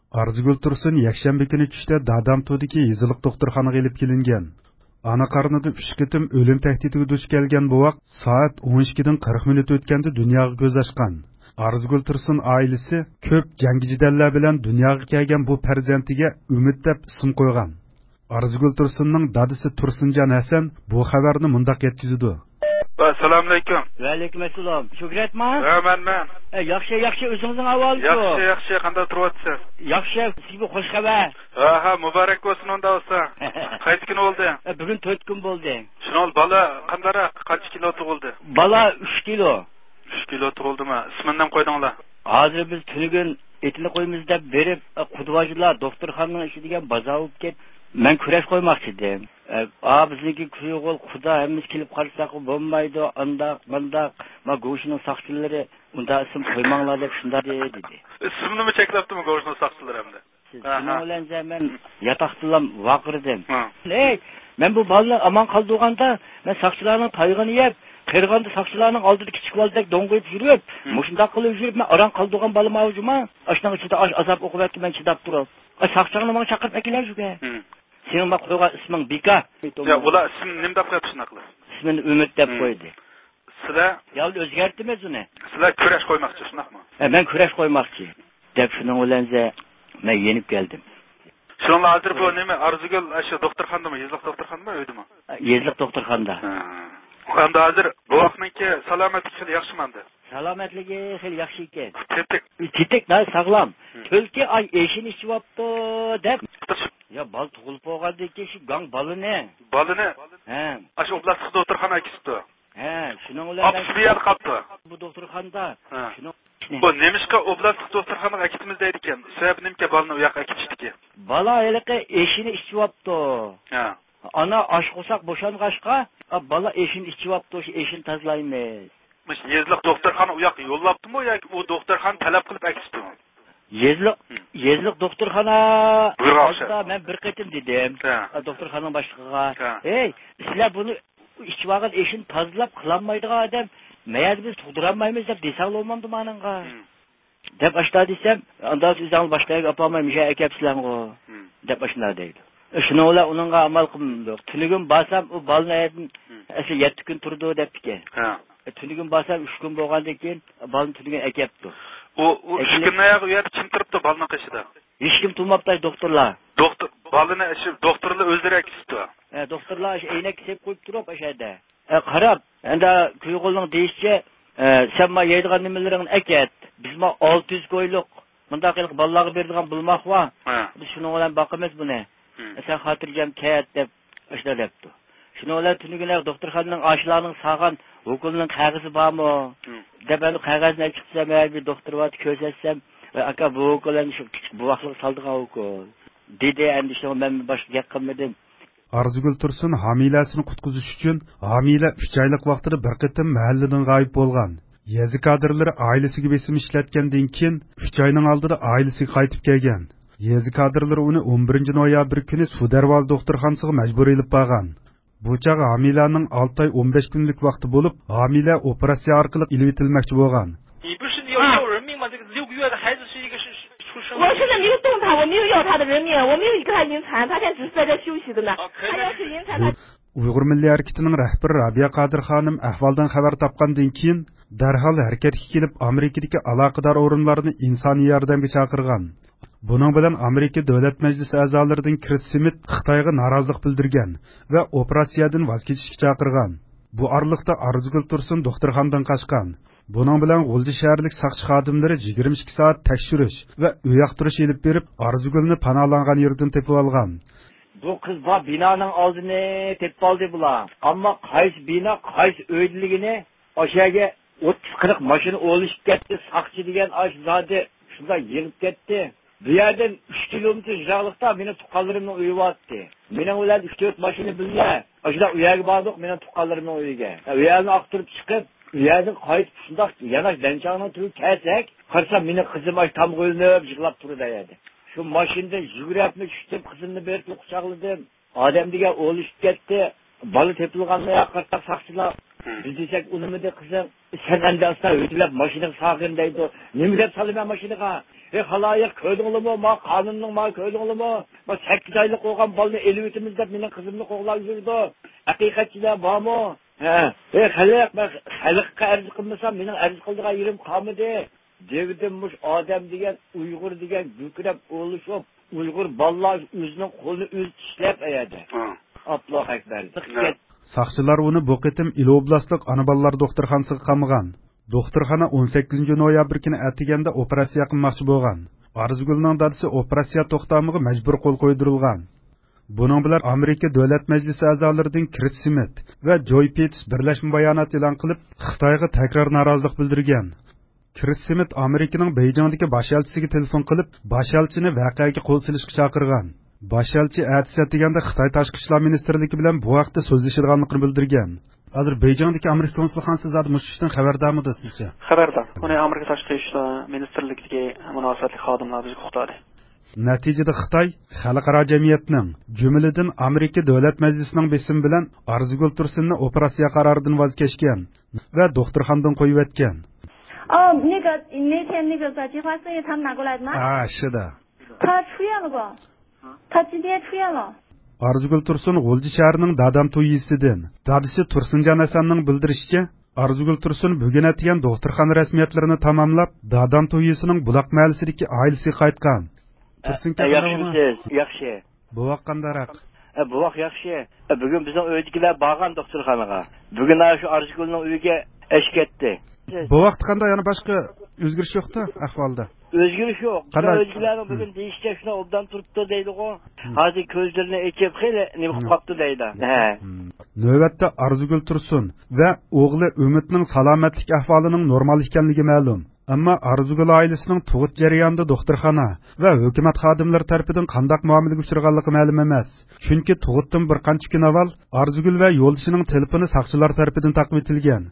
Arzigul Tursun yakshanba kuni tushda Dadamtudagi yeziliq doktorxonaga elib kelingan. Ana qarnida 3 qitim o'lim tahdidiga duch kelgan buvoq soat 12 dan 40 minut o'tganda dunyoga ko'z ochgan. Arzigul Tursun oilasi ko'p jangijidallar bilan dunyoga kelgan bu farzandiga Umid deb ism qo'ygan. Arzigul Tursunning dadisi Tursunjon Hasan bu xabarni mundaq yetkazdi. Assalomu alaykum. Va alaykum assalom. Shukratma? Ha, men. Yaxshi, o'zingizning ahvolingiz. Yaxshi, qanday turyapsiz? Yaxshi, sizga xush xabar. Ha, muborak bo'lsin unda bo'lsa. Qaysi kun bo'ldi? Bugun 4 kun bo'ldi. Shunol bola qandaroq, qancha kilo tug'ildi? Bola 3 kilo. 3 kilo tug'ildimi? Ismini ham qo'ydinglar? Hozir biz tunugun etini qo'ymiz deb berib, qudvojlar doktorxonaning ishi degan baza olib ket. Men kurash qo'ymoqchi edim. Bizniki kuyog'ol xudo hammamiz kelib qolsak bo'lmaydi, andaq, ma go'shning soqchilari unda ism qo'ymanglar deb shunday dedi. Ismini cheklabdimi go'shning soqchilari hamda? Shuni bilan men yotoqdan vaqirdim. Men bu bolani aman qoldirganda, men soqchilarning tayg'ini yeb, qirg'anda soqchilarning oldida kichik boldek do'ng'ib yurib, mushundaq qilib yurib, men aran qoldirgan bolam avjuma, ashning ichida azob o'qib men chidab turib. Soqchini menga chaqirib kelgan shuga. Sening mak qo'ygan isming Bika. Ya, ular ism nima deb qo'yibdi shunaqa? Ismini Umid deb qo'ydi. Sizlar yolni o'zgartdingiz uni? Sizlar kurash qo'ymoqchi, shunaqmi? Men kurash qo'ymoqchi. Deb shuning bilan men yenib keldim. Shunlar hozir bu nima? Arzigul shu doktorxonadami, yezliq doktorxonadami, uydimi? Yezliq doktorxonada. Endi hozir bu vaqtniki salomatligi yaxshimandi. Salomatligi xil yaxshi ekan. Tetik, sog'lom. Tulki ay eshini ichibdi deb. Ya bal tug'ilib bo'lgandan keyin shu gang balini. Ha. Shu oblastlik doktorxonaga ketdi. Ha, shuning bilan Apsiyat qapti. Bu doktorxonada. Shuni bu nemishqa oblastlik doktorxonaga ketimiz deydi ekan. Sababi nimga balni u yoqqa ketishdi? Bala haliqi eshini ichibdi. Ha. Ana oshqo'saq bo'shang'ashqa, bala eshini ichibdi, shu eshini tozlaymiz. Mush yezliq doktorxona u yoqqa yo'llabdimi yoki u doktorxona talab qilib akitdimi? Yezliq doktorxona buyurmoqchi. Men bir qitim dedim. Doktorxonaning boshlig'iga, sizlar buni ichib olgan eshin tozalab qilolmaydigan odam, mayaz biz tug'dirolmaymiz deb desang bo'lmamdi menga. Deb ashta desam, unda o'zing boshlayga opolmaymiz, akapsizlarga. Deb ashna deydi. Shuni ular uningga amal qilmadi. Tunigim basam u balni asli 7 kun turdi debdi. Tunigim basam 3 kun bo'lgandan keyin balni tunigan akapdi. O 3 kundan u yerda kim turibdi balni qishida? Hech kim turmabdi doktorlar. Balini shu doktorlar o'zlari akitdi. Doktorlar eynak sep qo'yib turib o'shada. Qarab, endi kuyg'ulning deyishcha, sen ma yeydigan nimalaringni akat. Biz ma 600 qo'yliq bundaq qilib bolalarga beradigan bulmoq va biz shuni bilan boqamiz buni. Sen xotirjam ket deb o'shada debdi. Shuni bilan tunigina doktorxonaning oshlarning sog'an hukumining qog'ozi bormi? Deb ani qog'ozni chiqsam, bir doktor va ko'rsatsam, aka bu hukumining shu bu vaqtlik saldigan hukm. Dedi endi shuni men boshqa gap qilmadim. Arzigul Tursun hamilasini qutqizish uchun hamila 3 oylik vaqtida bir qitim mahalladan g'oyib bo'lgan. Yezi kadrlari oilasiga besim ishlatgandan keyin 3 oyning oldida oilasiga qaytib kelgan. Yezi kadrlari uni 11 noyabr kuni Sudarvoz doktorxonasiga majbur elib borgan. Bu chaq hamilaning 6 oy 15 kunlik vaqti bo'lib, hamila operatsiya orqali ilib etilmoqchi bo'lgan. 我现在没有动他，我没有要他的人命，我没有给他引产，他现在只是在这休息的呢。他要是引产，他 Uyg'ur Milliy harakatining rahbari Rabia Qodir xonim ahvoldan xabar topgandan keyin darhol harakatga kelib Amerikadagi aloqador o'rinlarni insoniy yordamga chaqirgan. Buning bilan Amerika Davlat Majlisi a'zolaridan Chris Smith Xitoyga norozilik bildirgan va operatsiyadan voz kechishga chaqirgan. Bu oraliqda Arzigul Tursun doktorxonadan qochgan. Buning bilan G'ulji shaharlik saqchi xodimlari 22 soat tekshirish va uyoqtirish elib berib, Arzigulni panohlangan yerdan tepib olgan. Bu qiz bu binoning oldini tepib oldi bular. Ammo qaysi bino, qaysi uyligini o'shaga 30-40 mashina olishib ketdi. Saqchi degan osh zodi shunda yig'ib ketdi. Bu yerdan 3 kilometr uzoqlikda meni tuqqanlarimning uyi botdi. Mening ular 3-4 mashina bilga. O'shda uyaga bordik, meni tuqqanlarimning uyiga. U yerni aqtirib chiqib, u yerdan qaytib shundoq yana danchangni turib kelsak, qarsam meni qizim ay tam qo'yilib yig'lab turdi edi. Şu maşında yugurapni tushib qizimni berib quchoqladim. Odam degan o'lishib ketdi. Bola tepilganda yoqqa saqchilar. Biz desak unimida qizim sen endi asta o'tlab mashinaga sog'in deydi. Nima deb salaman mashinaga? Halayık köydüğülümü, kanunun köydüğülümü, 8 aylık olgan balını eli ötümüz dep menin kızımını qoğlap yurdu. Haqiqatçiler var mı? Xalqqa arz qilmasam mening arz qildigan yerim qolmadi. Devidimmuş odam degan, Uyg'ur degan bukrab o'lishib, Uyg'ur bolalar o'zining qo'lini o'zi tishlab ayadi. Alloh akbar. Сақчылар уны бу кытым Ил областлык ана балалар докторханасына камаган. Докторхана 18 ноябрь көне әтигәндә операция кылмакчы булган. Арзугулның дадысы операция токтамыгы мәҗбүр кол койдырылган. Буның белән Америка Дәүләт Мәҗлесе әгъзаларыдан Крис Смит ва Джой Питс берләшмә баянат элан кылып, Хитайга тәкрар наразылык белдергән. Крис Смит Американың Бейҗиңдәге баш элчисигә телефон кылып, баш элчине вакыйга кол силишкә чакырган. Баш элчи әтисә дигәндә Хитаи Ташкы эшләр министрлыгы белән бу вакытта сөйләшергәнлыгын белдергән. Хәзер Бейҗиңдәге Америка консулханасы зат мушыштан хәбәрдармы сезчә? Хәбәрдар. Уны Америка Ташкы эшләр министрлыгыдагы мөнәсәбәтле хадимлар бизгә куктады. Нәтиҗәдә Хитаи халыкара җәмгыятьнең, җөмледән Америка Дәүләт Мәҗлесенең бесим белән Арзугул Турсунны операция карарыдан ваз кечкән ва докторханадан куеп әткән. 那天那个在计划生意他们拿过来的吗？ 是的。 他出院了不？他今天出院了。 Arzuгul Tursun G'o'lji shahrining Dadam to'yisidan. Dadisi Tursunjon Hasanning bildirishicha, Arzuгul Tursun bugun atgan doktorxona rasmiyatlarini tamomlab, Dadam to'yisining Buloq mahallasidagi oilasiga qaytgan. Tursun yaxshi. Bu vaqt qandaroq? Bu vaqt yaxshi. Bugun bizning uydagilar borgan doktorxonaga. Bugun shu Arzugulning uyiga ish ketdi. Bu vaqt qanday yana boshqa o'zgarish yo'qda ahvolda? O'zgarish yo'q. O'zgilarning bugun deyishcha shuni obdan turibdi deydi-ku. Hozir ko'zlarini ochib, xeyli nima qilib qopti deydi. Navbatda Arzuгul Tursun va o'g'li Umidning salomatlik ahvolining normal ekanligi ma'lum. Ammo Arzuгul oilasining tug'ut jarayonida doktorxona va hukumat xodimlari tomonidan qanday muomalaga uchraganligi ma'lum emas. Chunki tug'utdan bir qancha kun avval Arzuгul va yo'ldoshining telefoni saqchilar tomonidan taqdim etilgan.